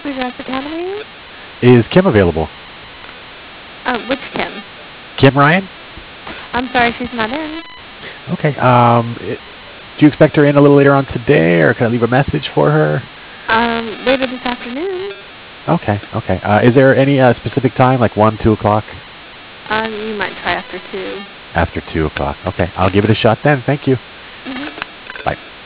Redress Academy. Is Kim available? Which Kim? Kim Ryan? I'm sorry, she's not in. Okay. Do you expect her in a little later on today, or can I leave a message for her? Later this afternoon. Okay. Okay. Is there any specific time, like 1, 2 o'clock? You might try after 2. After 2 o'clock. Okay. I'll give it a shot then. Thank you. Mm-hmm. Bye.